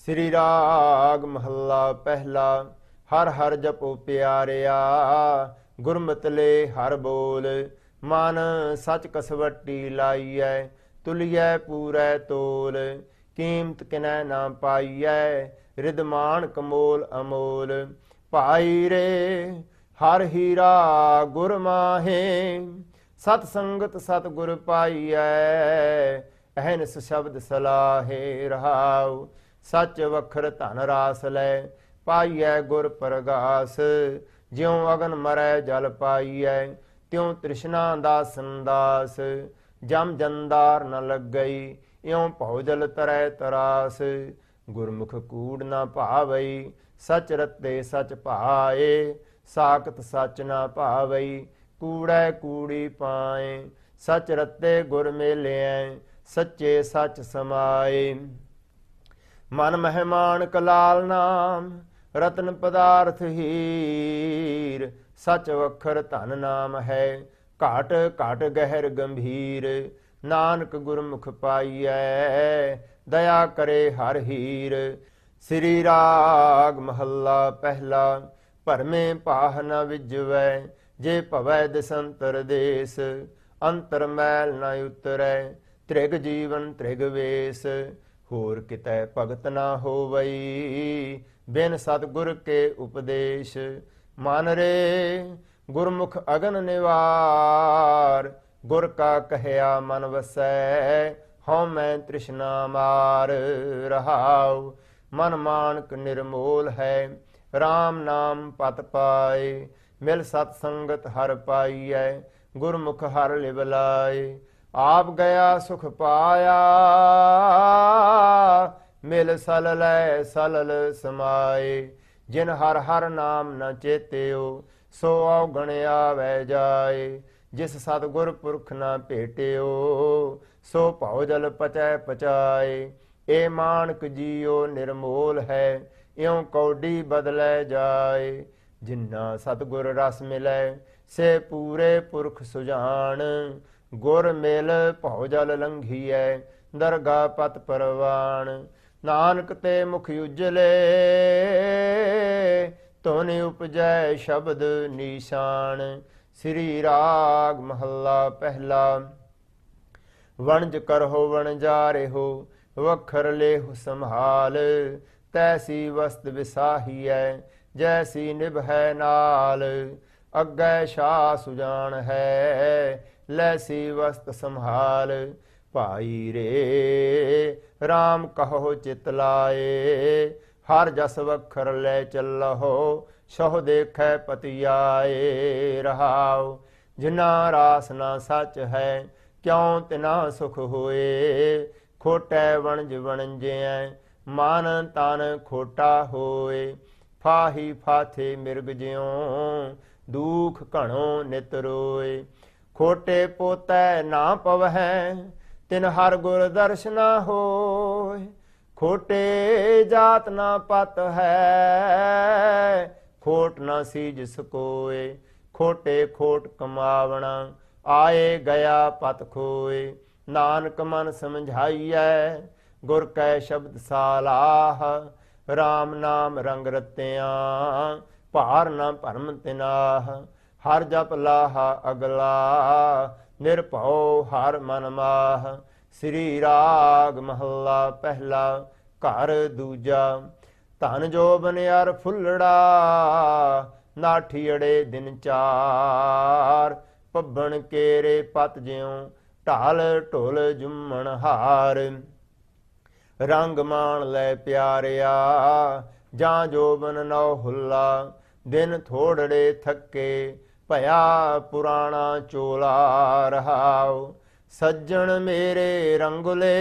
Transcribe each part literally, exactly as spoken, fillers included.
ਸ੍ਰੀ ਰਾਗ ਮਹੱਲਾ ਪਹਿਲਾ। ਹਰ ਹਰ ਜਪੋ ਪਿਆਰਿਆ, ਗੁਰਮਤਿ ਲੈ ਹਰ ਬੋਲ। ਮਨ ਸਚ ਕਸਵੱਟੀ ਲਾਈਐ, ਤੁਲੀਐ ਪੂਰੈ ਤੋਲ। ਕੀਮਤ ਕਿਨੈ ਨਾ ਪਾਈਐ, ਰਿਦਮਾਨ ਕਮੋਲ ਅਮੋਲ। ਭਾਈ ਰੇ ਹਰ ਹੀਰਾ ਗੁਰ ਮਾਹੇ, ਸਤ ਸੰਗਤ ਸਤ ਗੁਰ ਪਾਈਐ। ਅਹਨਿਸ ਸ਼ਬਦ ਸਲਾਹੇ ਰਹਾਉ, ਸਚ ਵਖਰ ਧਨ ਰਾਸ ਲੈ। ਪਾਈਐ ਗੁਰ ਪ੍ਰਗਾਸ, ਜਿਉ ਅਗਨ ਮਰੈ ਜਲ ਪਾਈਐ। ਤਿਉ ਤ੍ਰਿਸ਼ਨਾ ਦਾ ਸੰਦਾਸ, ਜਮ ਜੰਦਾਰ ਨ ਲੱਗਈ। ਇਉ ਭਉ ਜਲ ਤਰੈ ਤਰਾਸ, ਗੁਰਮੁਖ ਕੂੜ ਨ ਭਾਵਈ। ਸਚ ਰਤੇ ਸਚ ਭਾਏ, ਸਾਖਤ ਸਚ ਨ ਭਾਵਈ। ਕੂੜੈ ਕੂੜੀ ਪਾਏ, ਸਚ ਰਤੇ ਗੁਰ ਮੇਲਿਐ। ਸੱਚੇ ਸਚ ਸਮਾਏ, ਮਨ ਮਹਿਮਾਨ ਕਲਾਲ ਨਾਮ। ਰਤਨ ਪਦਾਰਥ ਹੀਰ, ਸਚ ਵਖਰ ਧਨ ਨਾਮ ਹੈ। ਘਾਟ ਘਾਟ ਗਹਿਰ ਗੰਭੀਰ, ਨਾਨਕ ਗੁਰਮੁਖ ਪਾਈਐ। ਦਇਆ ਕਰੇ ਹਰ ਹੀਰ। ਸ੍ਰੀ ਰਾਗ ਮਹੱਲਾ ਪਹਿਲਾ। ਭਰਮੇ ਪਾਹ ਨ ਵਿਜਵੈ, ਜੇ ਭਵੈ ਦਿਸੰਤਰ ਦੇਸ। ਅੰਤਰ ਮੈਲ ਨ ਉਤਰੈ, ਤ੍ਰਿਗ ਜੀਵਨ ਤ੍ਰਿਗ ਵੇਸ। ਹੋਰ ਕਿਤੈ ਭਗਤ ਨਾ ਹੋਵਈ, ਬਿਨ ਸਤਿਗੁਰ ਕੇ ਉਪਦੇਸ਼। ਮਨ ਰੇ ਗੁਰਮੁਖ ਅਗਨ ਨਿਵਾਰ, ਗੁਰ ਕਾ ਕਹਿਆ ਮਨ ਵਸੈ। ਹਉ ਮੈਂ ਤ੍ਰਿਸ਼ਨਾ ਮਾਰ ਰਹਾਉ, ਮਨ ਮਾਨਕ ਨਿਰਮੋਲ ਹੈ। RAM ਨਾਮ ਪਤ ਪਾਏ, ਮਿਲ ਸਤ ਸੰਗਤ ਹਰ ਪਾਈਐ। ਗੁਰਮੁਖ ਹਰ ਲਿਵ ਲਾਏ, ਆਪ ਗਿਆ ਸੁਖ ਪਾਇਆ। ਮਿਲ ਸਲ ਲੈ ਸਲਲ ਸਮਾਏ, ਜਿਨ ਹਰ ਹਰ ਨਾਮ ਨ ਚੇਤਿਓ। ਸੋ ਔਗਣ ਆਵੈ ਜਾਏ, ਜਿਸ ਸਤਿਗੁਰ ਪੁਰਖ ਨ ਭੇਟਿਓ। ਸੋ ਭਉ ਜਲ ਪਚੈ ਪਚਾਏ, ਏ ਮਾਨਕ ਜੀਉ ਨਿਰਮੋਲ ਹੈ। ਇਉ ਕੌਡੀ ਬਦਲੈ ਜਾਏ, ਜਿਨਾ ਸਤਿਗੁਰ ਰਸ ਮਿਲੈ। ਸੇ ਪੂਰੇ ਪੁਰਖ ਸੁਜਾਨ, ਗੁਰ ਮਿਲ ਭਉ ਜਲ ਲੰਘੀਐ। ਦਰਗਾ ਪਤ ਪਰਵਾਨ, ਨਾਨਕ ਤੇ ਮੁਖ ਉਜਲੇ। ਧੁਨ ਉਪਜੈ ਸ਼ਬਦ ਨੀਸ਼ਾਨ। ਸ੍ਰੀ ਰਾਗ ਮਹੱਲਾ ਪਹਿਲਾ। ਵਣਜ ਕਰਹੁ ਵਣਜਾਰਿਹੁ, ਵਖਰ ਲੇਹੁ ਸੰਭਾਲ। ਤੈਸੀ ਵਸਤ ਵਿਸਾਹੀਐ, ਜੈਸੀ ਨਿਭੈ ਨਾਲ। ਅੱਗੇ ਸ਼ਾਹ ਸੁਜਾਨ ਹੈ, ਲੈਸੀ ਵਸਤ ਸੰਭਾਲ। ਭਾਈ ਰੇ RAM ਕਹੋ ਚਿਤ ਲਾਏ, ਹਰ ਜਸ ਵਖਰ ਲੈ ਚੱਲਹੁ। ਸਹੁ ਦੇਖੈ ਪਤੀ ਆਏ ਰਹਾਉ, ਜਿਨਾ ਰਾਸ ਨਾ ਸੱਚ ਹੈ। ਕਿਉ ਤਿਨਾ ਸੁਖ ਹੋਏ, ਖੋਟੈ ਵਣਜ ਵਣਜਿਐ। ਮਨ ਤਨ ਖੋਟਾ ਹੋਏ, ਫਾਹੀ ਫਾਥੇ ਮਿਰਗ ਜਿਉ। ਦੁਖ ਘਣੋ ਨਿਤ ਰੋਏ, ਖੋਟੇ ਪੋਤੈ ਨਾ ਪਵਹਿ। ਤਿਨ ਹਰ ਗੁਰ ਦਰਸ਼ ਨਾ ਹੋਏ, ਖੋਟੇ ਜਾਤ ਨਾ ਪਤ ਹੈ। ਖੋਟ ਨਾ ਸੀਜ ਸਕੋਏ, ਖੋਟੇ ਖੋਟ ਕਮਾਵਣਾ। ਆਏ ਗਿਆ ਪਤ ਖੋਏ, ਨਾਨਕ ਮਨ ਸਮਝਾਈਐ। ਗੁਰ ਕੈ ਸ਼ਬਦ ਸਾਲਾਹ, RAM ਨਾਮ ਰੰਗ ਰਤਿਆਂ। ਭਾਰ ਨਾ ਭਰਮ ਤਿਨਾਹ, ਹਰ ਜਪ ਲਾਹਾ ਅਗਲਾ। ਨਿਰਭਉ ਹਰ ਮਨ ਮਾਹ। ਸ੍ਰੀ ਰਾਗ ਮਹੱਲਾ ਪਹਿਲਾ। ਘਰ ਦੂਜਾ। ਧਨ ਜੋਬਨ ਅਰ ਫੁੱਲੜਾ, ਨਾਠੀਅੜੇ ਦਿਨ ਚਾਰ। ਪੱਬਣ ਕੇਰੇ ਪਤ ਜਿਉ, ਢਾਲ ਢੋਲ ਜੁੰਮਣ ਹਾਰ। ਰੰਗ ਮਾਣ ਲੈ ਪਿਆਰਿਆ, ਜਾਂ ਜੋਬਨ ਨੌ ਹੁੱਲਾ। ਦਿਨ ਥੋੜੜੇ ਥੱਕੇ, ਭਇਆ ਪੁਰਾਣਾ ਚੋਲਾ ਰਹਾਉ। ਸੱਜਣ ਮੇਰੇ ਰੰਗੁਲੇ,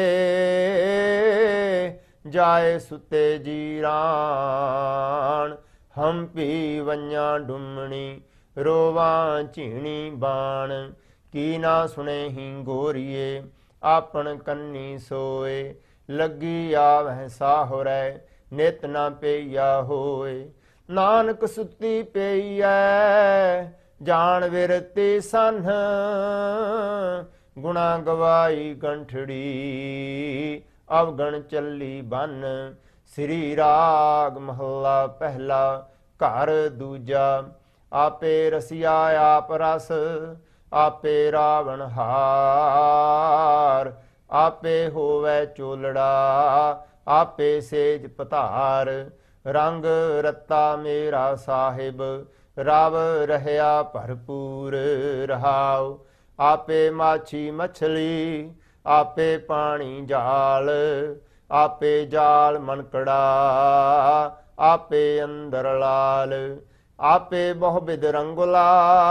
ਜਾਏ ਸੁਤੇ ਜੀਰਾਨ। ਹੰਪੀ ਵੰਆਂ ਡੁੰਮਣੀ, ਰੋਵਾਂ ਝੀਣੀ ਬਾਣ। ਕੀ ਨਾ ਸੁਣੇਹੀ ਗੋਰੀਏ, ਆਪਣ ਕੰਨੀ ਸੋਏ। ਲੱਗੀ ਆਵਹਿ ਸਾਹੁਰੈ, ਨਿਤ ਨਾ ਪਈਆ ਹੋਏ। ਨਾਨਕ ਸੁੱਤੀ ਪਈਐ, ਜਾਣ ਵਿਰਤੀ ਸੰਨ। ਗੁਣਾ ਗਵਾਈ ਗੰਠੜੀ, ਅਵਗਣ ਚੱਲੀ ਬੰਨ। ਸ੍ਰੀ ਰਾਗ ਮਹੱਲਾ ਪਹਿਲਾ। ਘਰ ਦੂਜਾ। ਆਪੇ ਰਸਿਆ ਆਪ ਰਸ, ਆਪੇ ਰਾਵਣ ਹਾਰ। ਆਪੇ ਹੋਵੇ ਚੋਲੜਾ, ਆਪੇ ਸੇਜ ਪਧਾਰ। ਰੰਗ ਰੱਤਾ ਮੇਰਾ ਸਾਹਿਬ, ਰਵ ਰਹਿਆ ਭਰਪੂਰ ਰਹਾਉ। ਆਪੇ ਮਾਛੀ ਮਛਲੀ, ਆਪੇ ਪਾਣੀ ਜਾਲ। ਆਪੇ ਜਾਲ ਮਨਕੜਾ, ਆਪੇ ਅੰਦਰ ਲਾਲ। ਆਪੇ ਬਹੁ ਬਿਦ ਰੰਗੁਲਾ,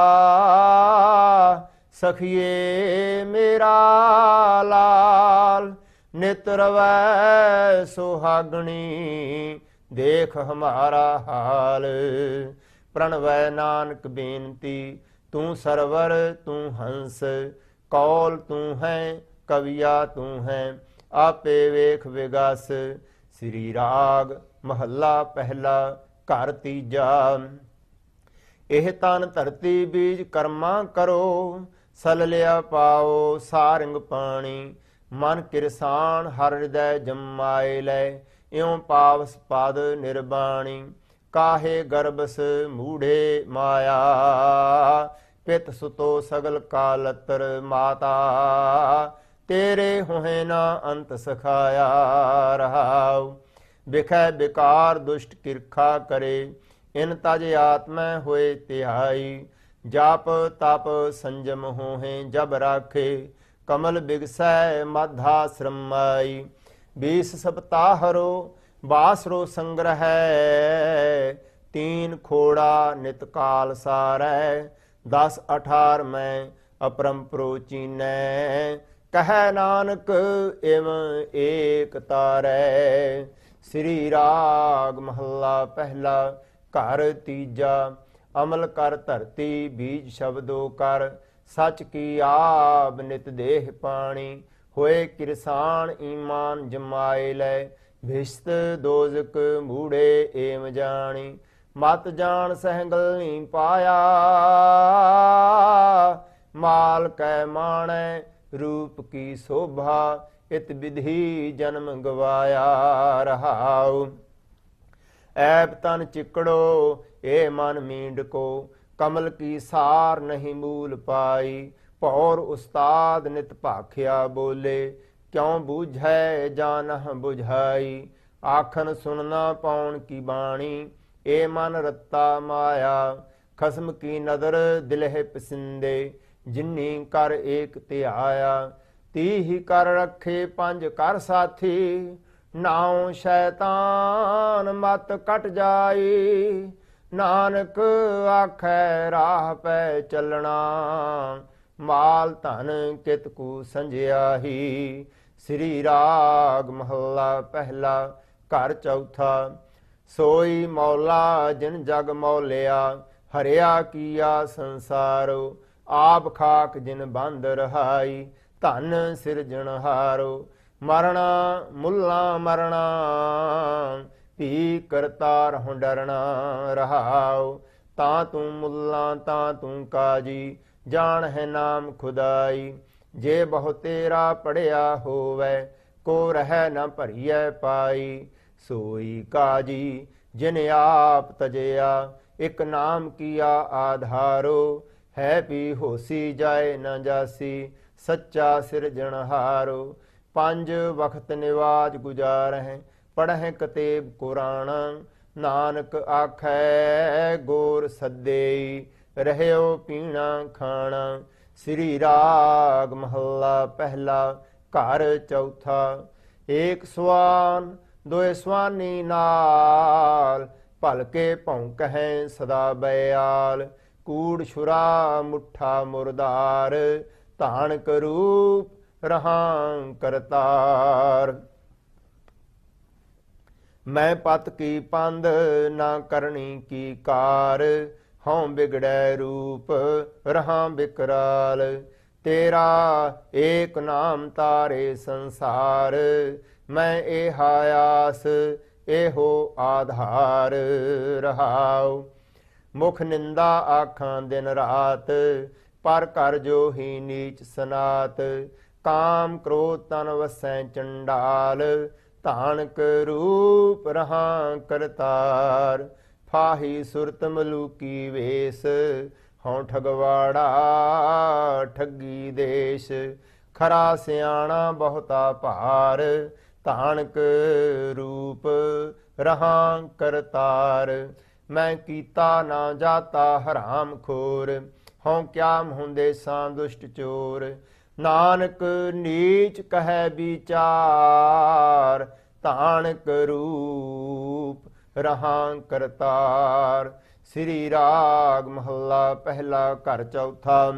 ਸਖੀਏ ਮੇਰਾ ਲਾਲ। ਨਿਤ ਰਵੈ ਸੁਹਾਗਣੀ, ਦੇਖ ਹਮਾਰਾ ਹਾਲ। ਪ੍ਰਣਵੈ ਨਾਨਕ ਬੇਨਤੀ, ਤੂੰ ਸਰਵਰ ਤੂੰ ਹੰਸ। ਕੌਲ ਤੂੰ ਹੈ, ਕਵੀਆ ਤੂੰ ਹੈ, ਆਪੇ ਵੇਖ ਵਿਗਸ। ਸ੍ਰੀ ਰਾਗ ਮਹੱਲਾ ਪਹਿਲਾ। ਘਰ ਤੀਜਾ। ਇਹ ਤਨ ਧਰਤੀ ਬੀਜ ਕਰਮਾ ਕਰੋ, ਸਲ ਲਿਆ ਪਾਓ ਸਾਰੰਗ ਪਾਣੀ। ਮਨ ਕਿਰਸਾਨ ਹਰ ਹਿਰਦੈ ਜਮਾਏ ਲੈ, ਇਉ ਪਾਵਸ ਪਦ ਨਿਰਬਾਣੀ। ਕਾਹੇ ਗਰਬਸ ਮੂਢੇ ਮਾਇਆ, ਪਿਤ ਸੁਤੋ ਸਗਲ ਕਾਲਤਰ ਮਾਤਾ। ਤੇਰੇ ਹੋਏ ਨਾ ਅੰਤ ਸਖਾਇਆ ਰਹਾਉ। ਬਿਖੈ ਬਿਕਾਰ ਦੁਸ਼ਟ ਕਿਰਖਾ ਕਰੇ, ਇਨ ਤਜ ਆਤਮੈ ਹੋਏ ਤਿਹਾਈ। ਜਾਪ ਤਪ ਸੰਜਮ ਹੋਹੇ ਜਬ ਰਾਖੇ, ਕਮਲ ਬਿਗਸੈ ਮਾਧਾਸ਼ਰਮਾਈ। बीस सप्ताहरो बासरो संग्रह, तीन खोड़ा नित काल सारै। दस अठार में अपरम प्रोचीनै, कह नानक इम एक तारै। श्री राग महला पहला। घर तीजा। अमल कर धरती बीज शब्दों कर, सच की आब नित देह पाणी। होए किरसान ईमान जमाए लै, भिस्त दोजक मूढ़े एम जानी। मत जान सहगल नी पाया, माल कै माणै रूप की शोभा। इत विधि जन्म गवाया रहाउ। ऐब तन चिकड़ो ए मन मींड को, कमल की सार नहीं मूल पाई। पौर उस्ताद नित भाख्या बोले, क्यों बूझै जानह बुझाई। आखन सुनना पौन की बाणी, ए मन रत्ता माया। खसम की नदर दिलह पसिंदे, जिन्नी कर एक त्याया। तीह कर रखे पंज कर साथी, नाउ शैतान मत कट जाई। नानक आखै राह पै चलना, माल धन कित कू संजियाही। श्री राग महला पहला। घर चौथा। सोई मौला जिन जग मौलिया, हरिया किया संसारो। आप खाक जिन बंद रहाई, धन सिरजनहारो। मरना मुल्ला मरना, भी करतार हों डरना रहाओ। ता तू मुल्ला ता तू काजी, जान है नाम खुदाई। जे बहु तेरा पढ़िया होवै, को रह न भरिय पाई। सोई काजी जिन आप तजया, एक नाम किया आधारो। है भी होसी जाए न जासी, सच्चा सिरजनहारो। पंज वक्त निवाज गुजारह, पढ़ह कतेब कुरान। नानक आखै गोर सदेई, रहयो पीना खाना। श्री राग महला पहला। घर चौथा। एक स्वान दोए स्वानी नाल, भलके भौंकह सदा बयाल। कूड़ छुरा मुठा मुरदार, धानक रूप रहां करतार। मैं पत की पंद ना करनी की कार, हों बिगड़ै रूप रहां बिकराल। तेरा एक नाम तारे संसार, मैं ए हायास एहो आधार रहाओ। मुख निंदा आखां दिन रात, पर कर जो ही नीच सनात। काम क्रोध तन वसै चंडाल, ਧਾਨਕ ਰੂਪ ਰਹਾ ਕਰਤਾਰ। ਫਾਹੀ ਸੁਰਤ ਮਲੂਕੀ ਵੇਸ, ਹਉ ਠਗਵਾੜਾ ਠੱਗੀ ਦੇਸ਼। ਖਰਾ ਸਿਆਣਾ ਬਹੁਤਾ ਭਾਰ, ਧਾਨਕ ਰੂਪ ਰਹਾ ਕਰਤਾਰ। ਮੈਂ ਕੀਤਾ ਨਾ ਜਾਤਾ ਹਰਾਮ ਖੋਰ, ਹਉ ਕਿਆ ਹੁੰਦੇ ਸਾਂ ਦੁਸ਼ਟ ਚੋਰ। ਨਾਨਕ ਨੀਚ ਕਹਿ ਵਿਚਾਰ, ਧਾਨਕ ਰੂਪ ਰਹਾ ਕਰਤਾਰ। ਸ੍ਰੀ ਰਾਗ ਮਹੱਲਾ ਪਹਿਲਾ ਘਰ ਚੌਥਾ।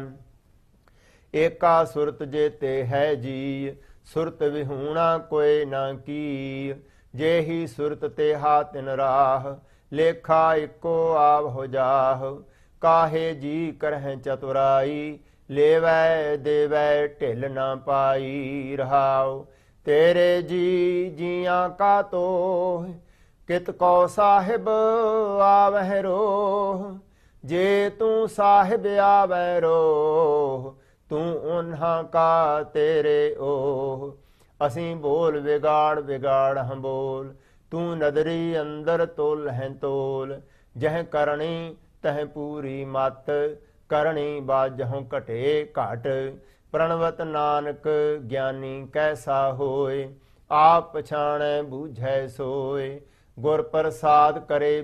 ਏਕਾ ਸੁਰਤ ਜੇਤੇ ਹੈ ਜੀ, ਸੁਰਤ ਵਿਹੂਣਾ ਕੋਇ ਨਾ ਕੀ। जेही सुरत ते हातिन राह, लेखा इको आव हो जाह। काहे जी करह चतुराई, लेवै देवै ढिल न पाई। रहाओ तेरे जी जियां का तोह, कित को साहिब आवह रोह। जे तू साहिब आवै रोह, तू उन्हां का तेरे ओह। ਅਸੀਂ ਬੋਲ ਵਿਗਾੜ ਵਿਗਾੜ ਹਮ ਬੋਲ, ਤੂੰ ਨਦਰੀ ਅੰਦਰ ਤੋਲ ਹੈ ਤੋਲ। ਜਹ ਕਰਣੀ ਤਹ ਪੂਰੀ ਮਤ, ਕਰਣੀ ਬਾਜਹੁ ਘਟੇ ਘਟ। ਪ੍ਰਣਵਤ ਨਾਨਕ ਗਿਆਨੀ ਕੈਸਾ ਹੋਏ, ਆਪ ਪਛਾਣੈ ਬੂਝੈ ਸੋਏ। ਗੁਰ ਪ੍ਰਸਾਦ ਕਰੇ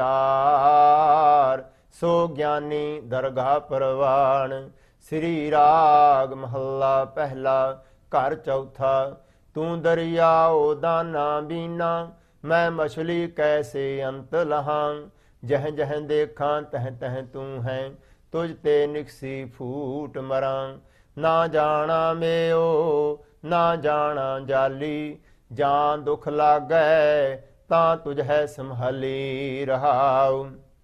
ਵਿਚਾਰ, ਸੋ ਗਿਆਨੀ ਦਰਗਾਹ ਪਰਵਾਣ। ਸ੍ਰੀ ਰਾਗ ਮਹੱਲਾ ਪਹਿਲਾ ਘਰ ਚੌਥਾ। ਤੂੰ ਦਰਿਆਓ ਦਾਨਾ ਬੀਨਾ, ਮੈਂ ਮਛਲੀ ਕੈਸੇ ਅੰਤ ਲਹਾਂ। ਜਹ ਜਹ ਦੇਖਾਂ ਤਹ ਤਹ ਤੂੰ ਹੈ, ਤੁਝ ਤੇ ਨਿਕਸੀ ਫੂਟ ਮਰਾਂ। ਨਾ ਜਾਣਾ ਮੇਓ ਨਾ ਜਾਣਾ ਜਾਲੀ, ਜਾਂ ਦੁਖ ਲਾਗੈ ਤਾਂ ਤੁਝ ਹੈ ਸੰਭਾਲੀ। ਰਹਾਉ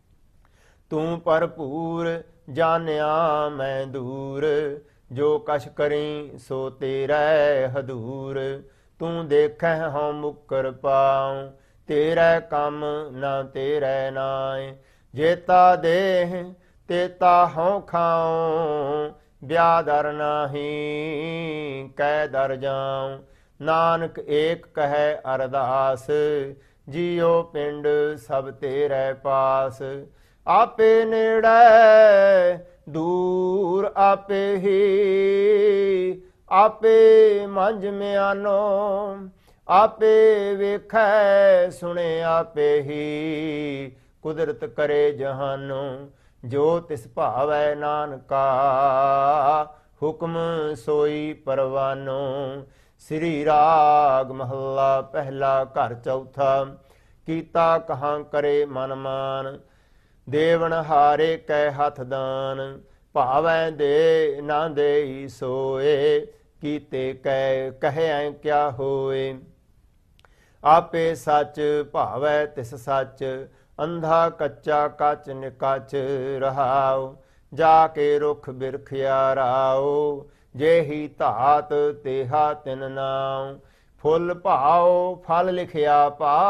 ਤੂੰ ਭਰਪੂਰ ਜਾਣਿਆ ਮੈਂ ਦੂਰ, ਜੋ ਕਛ ਕਰੀ ਸੋ ਤੇਰੇ ਹਦੂਰ। ਤੂੰ ਦੇਖੈ ਹਉ ਮੁਕਰ ਪਾਉ, ਤੇਰੇ ਕੰਮ ਨਾ ਤੇਰੇ ਨਾਏ। ਜੇਤਾ ਦੇਹ ਤੇਤਾ ਹਉ ਖਾਉ, ਬਿਆਦਰ ਨਾਹੀ ਕੈ ਦਰ ਜਾਉ। ਨਾਨਕ ਏਕ ਕਹੈ ਅਰਦਾਸ, ਜੀਉ ਪਿੰਡ ਸਭ ਤੇਰੇ ਪਾਸ। ਆਪੇ ਨੇੜੇ ਦੂਰ ਆਪੇ ਹੀ, ਆਪੇ ਮੰਝ ਮਿਆਨੋ। ਆਪੇ ਵੇਖੈ ਸੁਣੇ ਆਪੇ ਹੀ, ਕੁਦਰਤ ਕਰੇ ਜਹਾਨੋ। ਜੋ ਤਿਸ ਭਾਵੈ ਨਾਨਕਾ, ਹੁਕਮ ਸੋਈ ਪਰਵਾਨੋ। ਸ੍ਰੀ ਰਾਗ ਮਹੱਲਾ ਪਹਿਲਾ ਘਰ ਚੌਥਾ। ਕੀਤਾ ਕਹਾਂ ਕਰੇ ਮਨ ਮਾਨ, ਦੇਵਨ ਹਾਰੇ ਕੈ ਹੱਥ ਦਾਨ। ਭਾਵੈ ਦੇ ਨਾ ਦੇਈ ਸੋਏ, ਕੀਤੇ ਕੈ ਕਹਿਐ ਕਿਆ ਹੋਏ। ਆਪੇ ਸੱਚ ਭਾਵੈ ਤਿਸ ਸੱਚ, ਅੰਧਾ ਕੱਚਾ ਕੱਚ ਨਿਕਚ। ਰਹਾਉ ਜਾ ਕੇ ਰੁਖ ਬਿਰਖਿਆ ਰਾਉ, ਜੇਹੀ ਧਾਤ ਤੇਹਾ ਤਿਨ ਨਾਉ। ਫੁੱਲ ਭਾਉ ਫਲ ਲਿਖਿਆ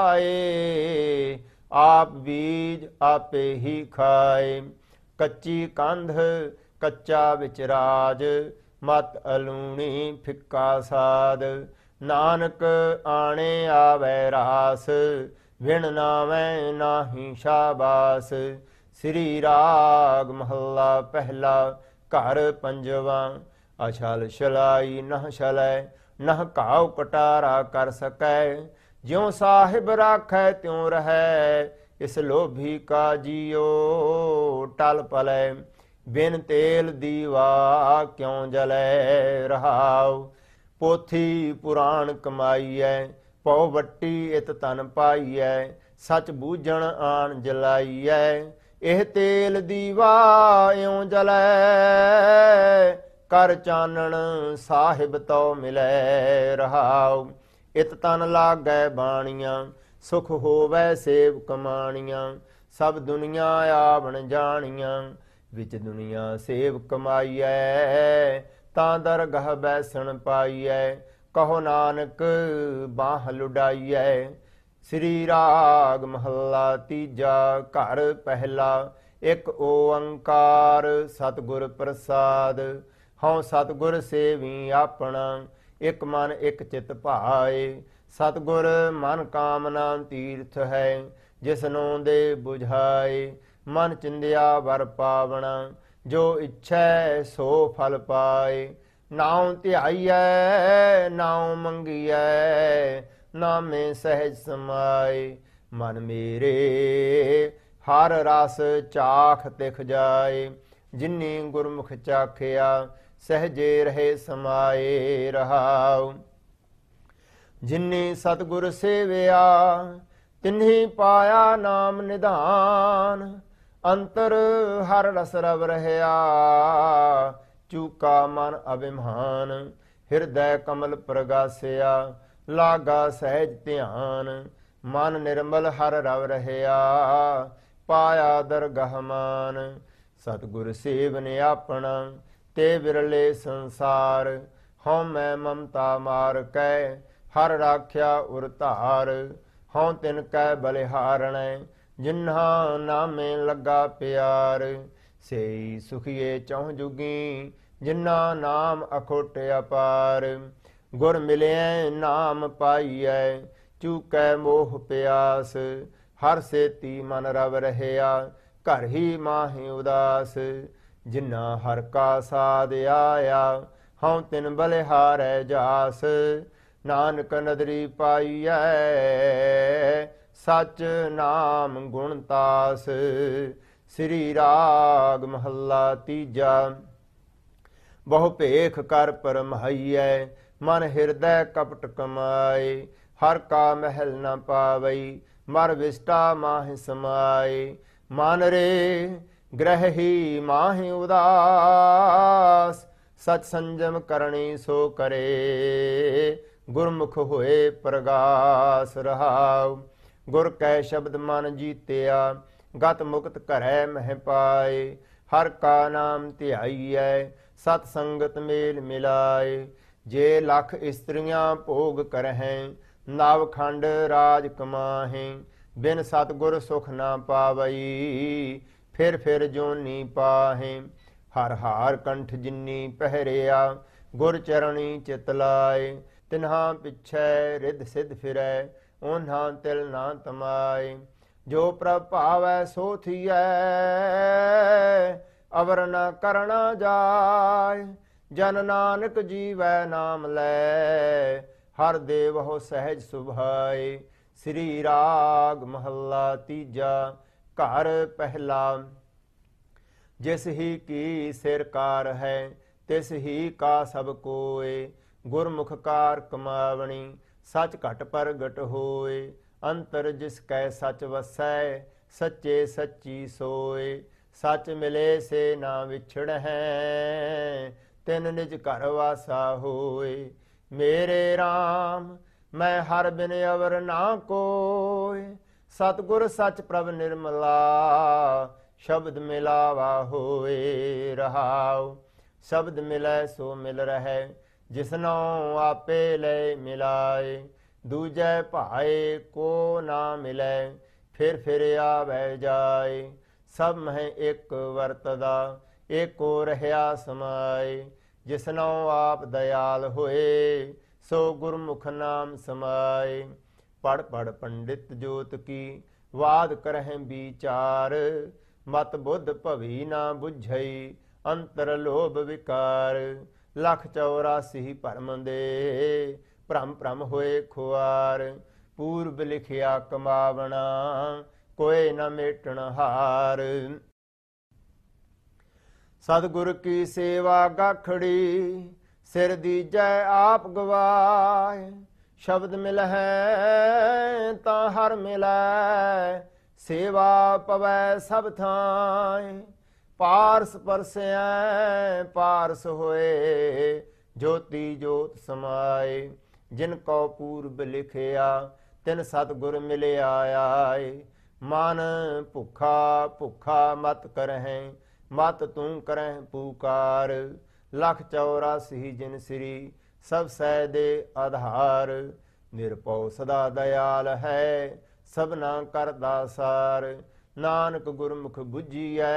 ਪਾਏ, ਆਪ ਬੀਜ ਆਪੇ ਹੀ ਖਾਏ। ਕੱਚੀ ਕੰਧ ਕੱਚਾ ਵਿੱਚ ਰਾਜ, ਮਤ ਅਲੂਣੀ ਫਿੱਕਾ ਸਾਦ। ਨਾਨਕ ਆਣੇ ਆਵੈ ਰਾਸ, ਵਿਣ ਨਾਵੈ ਨਾਹੀ ਸ਼ਾਬਾਸ। ਸ੍ਰੀ ਰਾਗ ਮਹੱਲਾ ਪਹਿਲਾ ਘਰ ਪੰਜਵਾ। ਅਛਲ ਛਲਾਈ ਨਹ ਛਲੈ, ਨਹ ਘਾਉ ਕਟਾਰਾ ਕਰ ਸਕੈ। ਜਿਉ ਸਾਹਿਬ ਰਾਖੈ ਤਿਉ ਰਹੈ, ਇਸ ਲੋਭੀ ਕਾ ਜੀਓ ਟਲ ਪਲੈ। ਬਿਨ ਤੇਲ ਦੀਵਾ ਕਿਉ ਜਲੈ। ਰਹਾਉ ਪੋਥੀ ਪੁਰਾਣ ਕਮਾਈਐ, ਪਉ ਵੱਟੀ ਇਤ ਤਨ ਪਾਈਐ। ਸਚ ਬੂਝਣ ਆਣ ਜਲਾਈਐ, ਇਹ ਤੇਲ ਦੀਵਾ ਇਉ ਜਲੈ। ਕਰ ਚਾਨਣ ਸਾਹਿਬ ਤਉ ਮਿਲੈ। ਰਹਾਉ ਇਤ ਤਨ ਲਾਗੈ ਬਾਣੀਆਂ, ਸੁਖ ਹੋਵੈ ਸੇਵ ਕਮਾਣੀਆਂ। ਸਭ ਦੁਨੀਆ ਆਵਣ ਜਾਣੀਆਂ, ਵਿੱਚ ਦੁਨੀਆ ਸੇਵ ਕਮਾਈਐ। ਤਾਂ ਦਰਗਹ ਬੈਸਣ ਪਾਈਐ, ਕਹੋ ਨਾਨਕ ਬਾਹ ਲੁਡਾਈਐ। ਸ੍ਰੀ ਰਾਗ ਮਹੱਲਾ ਤੀਜਾ ਘਰ ਪਹਿਲਾ। ਇੱਕ ਓੰਕਾਰ ਸਤਿਗੁਰ ਪ੍ਰਸਾਦ, ਹਉ ਸਤਿਗੁਰ ਸੇਵੀ ਆਪਣਾ। ਇੱਕ ਮਨ ਇੱਕ ਚਿਤ ਭਾਏ, ਸਤਿਗੁਰ ਮਨ ਕਾਮਨਾ ਤੀਰਥ ਹੈ, ਜਿਸਨੂੰ ਦੇ 부ਝਾਏ। ਮਨ ਚਿੰਦਿਆ ਵਰ ਪਾਵਣਾ, ਜੋ ਇੱਛੈ ਸੋ ਫਲ ਪਾਏ। ਨਾਉ ਧਿਆਈਐ ਨਾਉ ਮੰਗੀਐ, ਨਾਮੇ ਸਹਿਜ ਸਮਾਏ। ਮਨ ਮੇਰੇ ਹਰ ਰਸ ਚਾਖ ਤਿਖ ਜਾਏ, ਜਿਨੀ ਗੁਰਮੁਖ ਚਾਖਿਆ ਸਹਜੇ ਰਹੇ ਸਮਾਏ। ਰਹਾਉ ਜਿਨੀ ਸਤਿਗੁਰ ਸੇਵਿਆ, ਤਿਨਹੀ ਪਾਇਆ ਨਾਮ ਨਿਧਾਨ। ਅੰਤਰ ਹਰ ਰਸ ਰਵ ਰਹਿਆ, ਚੂਕਾ ਮਨ ਅਭਿਮਾਨ। ਹਿਰਦੈ ਕਮਲ ਪ੍ਰਗਾਸਿਆ, ਲਾਗਾ ਸਹਿਜ ਧਿਆਨ। ਮਨ ਨਿਰਮਲ ਹਰ ਰਵ ਰਹਿਆ, ਪਾਇਆ ਦਰਗਹ ਮਾਨ। ਸਤਿਗੁਰ ਸੇਵਨ ਆਪਣਾ, ਤੇ ਵਿਰਲੇ ਸੰਸਾਰ। ਹਉ ਮੈਂ ਮਮਤਾ ਮਾਰ ਕੈ, ਹਰ ਰਾਖਿਆ ਉਰ ਧਾਰ। ਹਉ ਤਿਨ ਕੈ ਬਲਿਹਾਰਣੈ, ਜਿਨ੍ਹਾਂ ਨਾਮੇ ਲੱਗਾ ਪਿਆਰ। ਸੇਈ ਸੁਖੀਏ ਚਹੁ ਜੁਗੀ, ਜਿਨ੍ਹਾਂ ਨਾਮ ਅਖੁੱਟ ਅਪਾਰ। ਗੁਰ ਮਿਲਿਐ ਨਾਮ ਪਾਈਐ, ਚੂਕੈ ਮੋਹ ਪਿਆਸ। ਹਰ ਸੇਤੀ ਮਨ ਰਵ ਰਹਿਆ, ਘਰ ਹੀ ਮਾਹਿ ਉਦਾਸ। ਜਿਨ੍ਹਾਂ ਹਰ ਕਾ ਸਾਧ ਆਇਆ, ਹਉ ਤਿਨ ਬਲਿਹਾਰੈ ਜਾਸ। ਨਾਨਕ ਨਦਰੀ ਪਾਈਐ, ਸਚ ਨਾਮ ਗੁਣ ਤਾਸ। ਸ੍ਰੀ ਰਾਗ ਮਹੱਲਾ ਤੀਜਾ। ਬਹੁ ਭੇਖ ਕਰ ਪਰਮਾਈਐ, ਮਨ ਹਿਰਦੈ ਕਪਟ ਕਮਾਏ। ਹਰ ਕਾ ਮਹਿਲ ਨ ਪਾਵਈ, ਮਰ ਵਿਸਟਾ ਮਾਹਿ ਸਮਾਏ। ਮਨ ਰੇ ਗ੍ਰਹਿ ਹੀ ਮਾਹਿ ਉਦਾਸ, ਸਚ ਸੰਜਮ ਕਰਣੀ ਸੋ ਕਰੇ। ਗੁਰਮੁਖ ਹੋਏ ਪ੍ਰਗਾਸ। ਰਹਾਉ ਗੁਰ ਕੈ ਸ਼ਬਦ ਮਨ ਜੀਤਿਆ, ਗਤ ਮੁਕਤ ਘਰੈ ਮਹਿ ਪਾਏ। ਹਰ ਕਾ ਨਾਮ ਧਿਆਈਐ, ਸਤ ਸੰਗਤ ਮੇਲ ਮਿਲਾਏ। ਜੇ ਲੱਖ ਇਸਤਰੀਆਂ ਭੋਗ ਕਰਹਿ, ਨਵ ਖੰਡ ਰਾਜ ਕਮਾਹੇ। ਬਿਨ ਸਤਿਗੁਰ ਸੁਖ ਨਾ ਪਾਵਈ, ਫਿਰ ਫਿਰ ਜੋਨੀ ਪਾਹੇ। ਹਰ ਹਾਰ ਕੰਠ ਜਿਨੀ ਪਹਿਰਿਆ, ਗੁਰ ਚਰਣੀ ਚਿਤ ਲਾਏ। ਤਿਨ੍ਹਾਂ ਪਿਛੈ ਰਿੱਧ ਸਿੱਧ ਫਿਰੈ, ਉਹਨਾਂ ਤਿਲ ਨਾ ਤਮਾਏ। ਜੋ ਪ੍ਰਭ ਭਾਵੈ ਸੋ ਥੀਐ, ਅਵਰ ਨ ਕਰਣਾ ਜਾਏ। ਜਨ ਨਾਨਕ ਜੀਵੈ ਨਾਮ ਲੈ, ਹਰ ਦੇਵਹੁ ਸਹਿਜ ਸੁਭਾਏ। ਸ੍ਰੀ ਰਾਗ ਮਹੱਲਾ ਤੀਜਾ। ਘਰ ਪਹਿਲਾ। ਜਿਸ ਹੀ ਕੀ ਸਿਰ ਕਾਰ ਹੈ, ਤਿਸ ਹੀ ਕਾ ਸਭ ਕੋਏ। ਗੁਰਮੁਖ ਕਾਰ ਕਮਾਵਣੀ, ਸਚ ਘਟ ਪ੍ਰਗਟ ਹੋਏ। ਅੰਤਰ ਜਿਸ ਕੈ ਸਚ ਵਸੈ, ਸੱਚੇ ਸੱਚੀ ਸੋਏ। ਸਚ ਮਿਲੇ ਸੇ ਨਾ ਵਿਛੜਹਿ, ਤਿਨ ਨਿਜ ਘਰ ਵਾਸਾ ਹੋਏ। ਮੇਰੇ RAM ਮੈਂ ਹਰ ਬਿਨ ਅਵਰ ਨਾ ਕੋਇ। ਸਤਿਗੁਰ ਸਚ ਪ੍ਰਭ ਨਿਰਮਲਾ, ਸ਼ਬਦ ਮਿਲਾਵਾ ਹੋਏ। ਰਹਾਉ ਸ਼ਬਦ ਮਿਲੈ ਸੋ ਮਿਲ ਰਹਿ, ਜਿਸਨੋ ਆਪੇ ਲੈ ਮਿਲਾਏ। ਦੂਜੈ ਭਾਏ ਕੋ ਨਾ ਮਿਲੈ, ਫਿਰ ਫਿਰ ਆਵੈ ਜਾਏ। ਸਭ ਮਹਿ ਇੱਕ ਵਰਤਦਾ, ਏਕੋ ਰਹਿਆ ਸਮਾਏ। ਜਿਸਨੋ ਆਪ ਦਇਆਲ ਹੋਏ, ਸੋ ਗੁਰਮੁਖ ਨਾਮ ਸਮਾਏ। ਪੜ ਪੜ ਪੰਡਿਤ ਜੋਤ ਕੀ, ਵਾਦ ਕਰਹਿ ਵਿਚਾਰ। ਮਤ ਬੁੱਧ ਭਵੀ ਨਾ ਬੁਝਈ, ਅੰਤਰ ਲੋਭ ਵਿਕਾਰ। ਲੱਖ ਚੌਰਾਸੀ ਭਰਮ ਦੇ, ਭ੍ਰਮ ਭ੍ਰਮ ਹੋਏ ਖੁਆਰ। ਪੂਰਬ ਲਿਖਿਆ ਕਮਾਵਣਾ, ਕੋਇ ਨ ਮੇਟਣ ਹਾਰ। ਸਤਿਗੁਰ ਕੀ ਸੇਵਾ ਗਾਖੜੀ, ਸਿਰ ਦੀਜੈ ਆਪ ਗਵਾਏ। ਸ਼ਬਦ ਮਿਲਹਿ ਤਾਂ ਹਰ ਮਿਲੈ, ਸੇਵਾ ਪਵੈ ਸਭ ਥਾਂਇ। ਪਾਰਸ ਪਰਸੈ ਪਾਰਸ ਹੋਏ, ਜੋਤੀ ਜੋਤ ਸਮਾਏ। ਜਿਨ ਕੋ ਪੂਰਬ ਲਿਖਿਆ, ਤਿਨ ਸਤਿਗੁਰ ਮਿਲਿਆ ਆਏ। ਮਨ ਭੁੱਖਾ ਭੁੱਖਾ ਮਤ ਕਰਹਿ, ਮਤ ਤੂੰ ਕਰਹਿ ਪੁਕਾਰ। ਲੱਖ ਚੌਰਾਸੀ ਜਿਨ ਸ੍ਰੀ, ਸਭ ਸਹਿ ਦੇ ਆਧਾਰ। ਨਿਰਭਉ ਸਦਾ ਦਇਆਲ ਹੈ, ਸਭਨਾ ਕਰਦਾ ਸਾਰ। ਨਾਨਕ ਗੁਰਮੁਖ ਬੁੱਝੀਐ,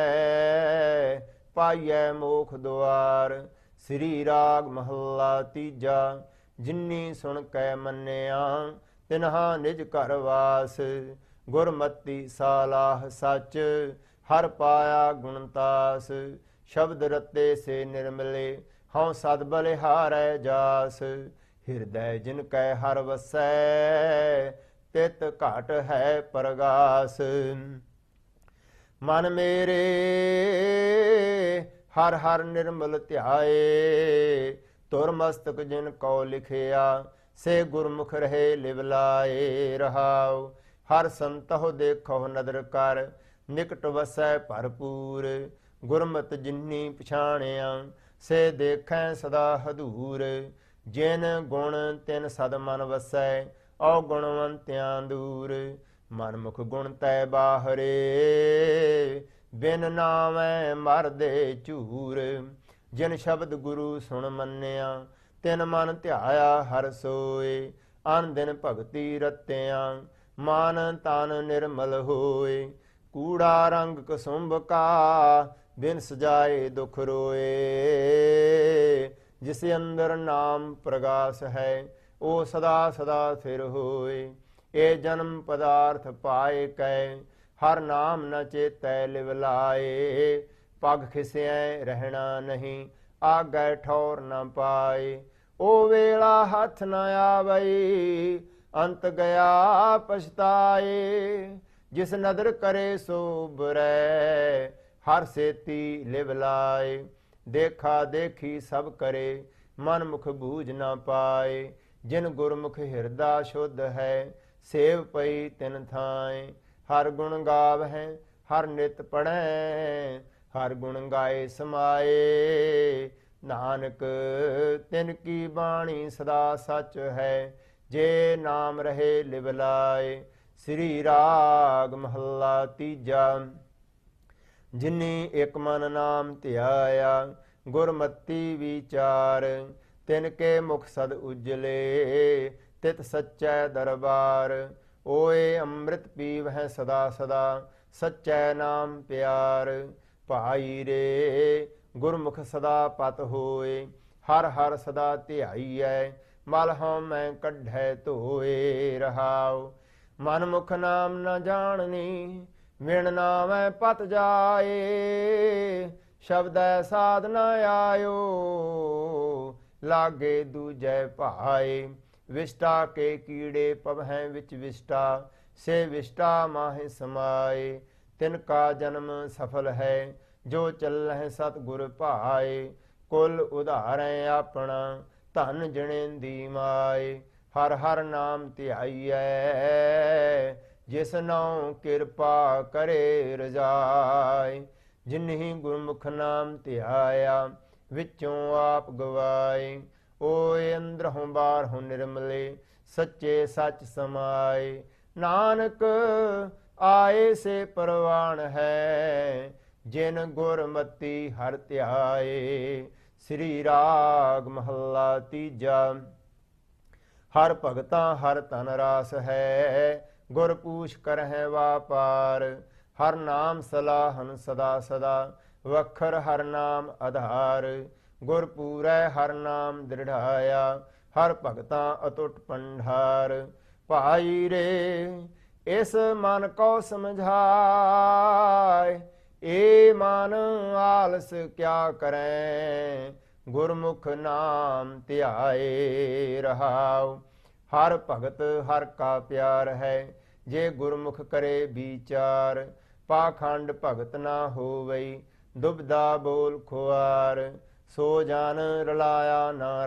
ਪਾਈਐ ਮੋਖ ਦੁਆਰ। ਸ੍ਰੀ ਰਾਗ ਮਹੱਲਾ ਤੀਜਾ। ਜਿਨੀ ਸੁਣ ਕੈ ਮੰਨਿਆ, ਤਿਨਹਾ ਨਿਜ ਘਰ ਵਾਸ। ਗੁਰਮਤੀ ਸਾਲਾਹ ਸਚ, ਹਰ ਪਾਇਆ ਗੁਣਤਾਸ। ਸ਼ਬਦ ਰਤੇ ਸੇ ਨਿਰਮਲੇ, ਹਉ ਸਦ ਬਲਿਹਾਰੈ ਜਾਸ। ਹਿਰਦੈ ਜਿਨ ਕੈ ਹਰ ਵਸੈ, ਤਿਤ ਘਟ ਹੈ ਪਰਗਾਸ। ਮਨ ਮੇਰੇ ਹਰ ਹਰ ਨਿਰਮਲ ਧਿਆਏ, ਤੁਰ ਮਸਤਕ ਜਿਨ ਕਉ ਲਿਖਿਆ। ਸੇ ਗੁਰਮੁਖ ਰਹੇ ਲਿਵ ਲਾਏ ਰਹਾਉ। ਹਰ ਸੰਤਹੁ ਦੇਖੋ ਨਦਰ ਕਰ, ਨਿਕਟ ਵਸੈ ਭਰਪੂਰ। ਗੁਰਮਤਿ ਜਿਨੀ ਪਛਾਣਿਆ, ਸੇ ਦੇਖੈ ਸਦਾ ਹਦੂਰ। ਜਿਨ ਗੁਣ ਤਿਨ ਸਦ ਮਨ ਵਸੈ, ਔ ਗੁਣਵੰਤਿਆਂ ਦੂਰ। ਮਨਮੁਖ ਗੁਣ ਤੈ ਬਾਹਰੇ, ਬਿਨ ਨਾਮੈ ਮਰਦੇ ਝੂਰ। ਜਿਨ ਸ਼ਬਦ ਗੁਰੂ ਸੁਣ ਮੰਨਿਆ, ਤਿਨ ਮਨ ਧਿਆਇਆ ਹਰ ਸੋਏ। ਅਨ ਦਿਨ ਭਗਤੀ ਰਤਿਆਂ, ਮਨ ਤਨ ਨਿਰਮਲ ਹੋਏ। ਕੂੜਾ ਰੰਗ ਕਸੁੰਭ ਕਾ, ਬਿਨ ਸਜਾਏ ਦੁਖ ਰੋਏ। ਜਿਸ ਅੰਦਰ ਨਾਮ ਪ੍ਰਗਾਸ ਹੈ, ਉਹ ਸਦਾ ਸਦਾ ਥਿਰ ਹੋਏ। ਇਹ ਜਨਮ ਪਦਾਰਥ ਪਾਏ ਕੈ, ਹਰ ਨਾਮ ਨ ਚੇਤੈ ਲਿਵ ਲਾਏ। ਪਗ ਖਿਸਿਐ ਰਹਿਣਾ ਨਹੀਂ, ਆਗੈ ਠੌਰ ਨ ਪਾਏ। ਉਹ ਵੇਲਾ ਹੱਥ ਨ ਆਵਈ, ਅੰਤ ਗਿਆ ਪਛਤਾਏ। ਜਿਸ ਨਦਰ ਕਰੇ ਸੋ ਬੁਰੈ, ਹਰ ਸੇਤੀ ਲਿਵ ਲਾਏ। ਦੇਖਾ ਦੇਖੀ ਸਭ ਕਰੇ, ਮਨ ਮੁਖ ਬੂਝ ਨਾ ਪਾਏ। ਜਿਨ ਗੁਰਮੁਖ ਹਿਰਦਾ ਸ਼ੁੱਧ ਹੈ, ਸੇਵ ਪਈ ਤਿਨ ਥਾਏ। ਹਰ ਗੁਣ ਗਾਵਹਿ ਹਰ ਨਿਤ ਪੜੈ, ਹਰ ਗੁਣ ਗਾਏ ਸਮਾਏ। ਨਾਨਕ ਤਿਨ ਕੀ ਬਾਣੀ ਸਦਾ ਸੱਚ ਹੈ, ਜੇ ਨਾਮ ਰਹੇ ਲਿਵ ਲਾਏ। ਸ੍ਰੀ ਰਾਗ ਮਹੱਲਾ ਤੀਜਾ। ਜਿਨੀ ਇਕ ਮਨ ਨਾਮ ਧਿਆਇਆ, ਗੁਰਮਤੀ ਵਿਚਾਰ। ਤਿਨ ਕੇ ਮੁਖ ਸਦ ਉਜਲੇ, ਤਿਤ ਸੱਚੈ ਦਰਬਾਰ। ਓਏ ਅੰਮ੍ਰਿਤ ਪੀਵਹਿ ਸਦਾ ਸਦਾ, ਸੱਚੈ ਨਾਮ ਪਿਆਰ। ਭਾਈ ਰੇ ਗੁਰਮੁਖ ਸਦਾ ਪਤ ਹੋਏ, ਹਰ ਹਰ ਸਦਾ ਧਿਆਈਐ। ਮਲ ਹਉ ਮੈਂ ਕੱਢੈ ਧੋਏ ਰਹਾਉ। ਮਨ ਮੁਖ ਨਾਮ ਨ ਜਾਣਨੀ, ਵਿਣ ਨਾਮੈ ਪਤ ਜਾਏ। ਸ਼ਬਦੈ ਸਾਧ ਨ ਆਇਓ, ਲਾਗੇ ਦੂਜੈ ਭਾਏ। ਵਿਸ਼ਟਾ ਕੇ ਕੀੜੇ ਪਵਹਿ ਵਿੱਚ ਵਿਸ਼ਟਾ, ਸੇ ਵਿਸ਼ਟਾ ਮਾਹਿ ਸਮਾਏ। ਤਿਨ ਕਾ ਜਨਮ ਸਫਲ ਹੈ, ਜੋ ਚੱਲਹਿ ਸਤਿਗੁਰ ਭਾਏ। ਕੁਲ ਉਧਾਰੈ ਆਪਣਾ, ਧਨ ਜਣੇਂਦੀ ਮਾਏ। ਹਰ ਹਰ ਨਾਮ ਧਿਆਈਐ, ਜਿਸ ਨਾਉ ਕਿਰਪਾ ਕਰੇ ਰਜਾਈ। ਜਿਨਹੀ ਗੁਰਮੁਖ ਨਾਮ ਧਿਆਇਆ, ਵਿੱਚੋਂ ਆਪ ਗਵਾਏ। ਓਏ ਅੰਦਰੋਂ ਬਾਹਰੋਂ ਨਿਰਮਲੇ, ਸੱਚੇ ਸੱਚ ਸਮਾਏ। ਨਾਨਕ ਆਏ ਸੇ ਪਰਵਾਣ ਹੈ, ਜਿਨ ਗੁਰਮਤੀ ਹਰ ਧਿਆਏ। ਸ੍ਰੀ ਰਾਗ ਮਹੱਲਾ ਤੀਜਾ। ਹਰ ਭਗਤਾਂ ਹਰ ਧਨ ਰਾਸ ਹੈ, ਗੁਰ ਪੂਛ ਕਰਹਿ ਵਾਪਾਰ। ਹਰ ਨਾਮ ਸਲਾਹਨ ਸਦਾ ਸਦਾ, ਵਖਰ ਹਰ ਨਾਮ ਆਧਾਰ। ਗੁਰ ਪੂਰੈ ਹਰ ਨਾਮ ਦ੍ਰਿੜਾਇਆ, ਹਰ ਭਗਤਾਂ ਅਟੁੱਟ ਪੰਡਾਰ। ਭਾਈ ਰੇ ਇਸ ਮਨ ਕੋ ਸਮਝਾਏ, ਏ ਮਨ ਆਲਸ ਕਿਆ ਕਰੈ। ਗੁਰਮੁਖ ਨਾਮ ਧਿਆਏ ਰਹਾਉ। ਹਰ ਭਗਤ ਹਰ ਕਾ ਪਿਆਰ ਹੈ, ਜੇ ਗੁਰਮੁਖ ਕਰੇ ਵਿਚਾਰ। ਪਾਖੰਡ ਭਗਤ ਨਾ ਹੋਵਈ, ਦੁਬਦਾ ਬੋਲ ਖੁਆਰ। ਸੋ ਜਨ ਰਲਾਇਆ ਨਾ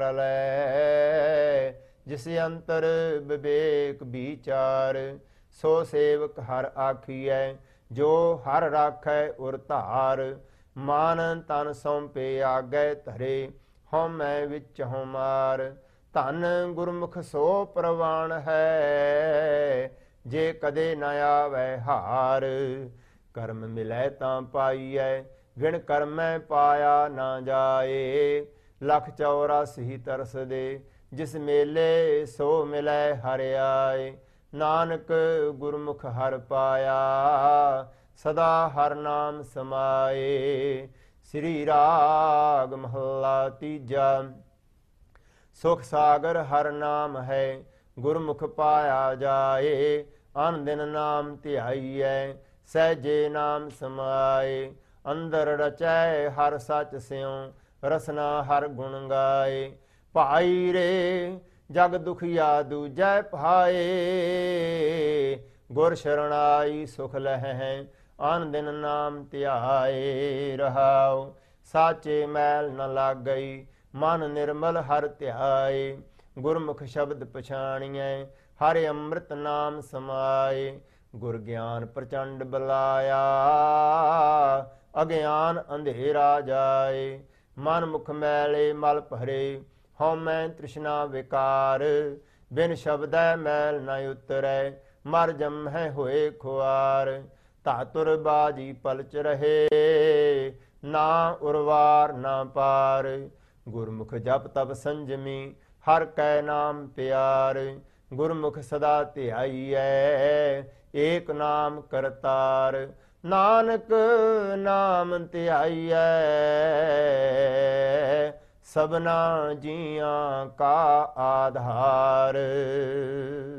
ਰਲੈ, ਜਿਸ ਅੰਤਰ ਵਿਵੇਕ ਵਿਚਾਰ। ਸੋ ਸੇਵਕ ਹਰ ਆਖੀਐ, ਜੋ ਹਰ ਰਾਖੈ ਉਰ ਧਾਰ। ਮਨ ਤਨ ਸੌਂਪੇ ਆਗੈ ਧਰੇ, ਹਉਮੈ ਵਿੱਚ ਹਉ ਮਾਰ। ਧਨ ਗੁਰਮੁਖ ਸੋ ਪ੍ਰਵਾਣ ਹੈ, ਜੇ ਕਦੇ ਨ ਆਵੈ ਹਾਰ। ਕਰਮ ਮਿਲੈ ਤਾਂ ਪਾਈਐ, ਵਿਣ ਕਰਮੈ ਪਾਇਆ ਨਾ ਜਾਏ। ਲਖ ਚੌਰਾਸੀ ਤਰਸ ਦੇ, ਜਿਸ ਮੇਲੇ ਸੋ ਮਿਲੈ ਹਰਿ ਆਏ। ਨਾਨਕ ਗੁਰਮੁਖ ਹਰ ਪਾਇਆ, ਸਦਾ ਹਰ ਨਾਮ ਸਮਾਏ। ਸ੍ਰੀ ਰਾਗ ਮਹੱਲਾ ਤੀਜਾ। ਸੁਖ ਸਾਗਰ ਹਰ ਨਾਮ ਹੈ, ਗੁਰਮੁਖ ਪਾਇਆ ਜਾਏ। ਅਨ ਦਿਨ ਨਾਮ ਧਿਆਈਐ ਸਹਿਜੇ ਨਾਮ ਸਮਾਏ। ਅੰਦਰ ਰਚੈ ਹਰ ਸਚ ਸਿਉ ਰਸਨਾ ਹਰ ਗੁਣ ਗਾਏ। ਭਾਈ ਰੇ ਜਗ ਦੁਖੀਆ ਦੂਜੈ ਭਾਏ। ਗੁਰ ਸ਼ਰਣਾਈ ਸੁਖ ਲਹੈ ਅਨ ਦਿਨ ਨਾਮ ਧਿਆਏ। ਰਹਾਉ ਸਾਚੇ ਮੈਲ ਨ ਲਾਗਈ ਮਨ ਨਿਰਮਲ ਹਰ ਧਿਆਏ। ਗੁਰਮੁਖ ਸ਼ਬਦ ਪਛਾਣੀਐ ਹਰ ਅੰਮ੍ਰਿਤ ਨਾਮ ਸਮਾਏ। ਗੁਰ ਗਿਆਨ ਪ੍ਰਚੰਡ ਬਲਾਇਆ ਅਗਿਆਨ ਅੰਧੇਰਾ ਜਾਏ। ਮਨ ਮੁਖ ਮੈਲੇ ਮਲ ਭਰੇ ਹਉਮੈ ਤ੍ਰਿਸ਼ਨਾ ਵਿਕਾਰ। ਬਿਨ ਸ਼ਬਦੈ ਮੈਲ ਨ ਉਤਰੈ ਮਰ ਜੰਮਹਿ ਹੋਏ ਖੁਆਰ। ਧਾਤੁਰ ਬਾਜੀ ਪਲਚ ਰਹੇ ਨਾ ਉਰਵਾਰ ਨਾ ਪਾਰ। ਗੁਰਮੁਖ ਜਪ ਤਪ ਸੰਜਮੀ ਹਰ ਕੈ ਨਾਮ ਪਿਆਰ। ਗੁਰਮੁਖ ਸਦਾ ਧਿਆਈਐ ਏਕ ਨਾਮ ਕਰਤਾਰ। ਨਾਨਕ ਨਾਮ ਧਿਆਈਐ ਸਭਨਾ ਜੀਆਂ ਕਾ ਆਧਾਰ।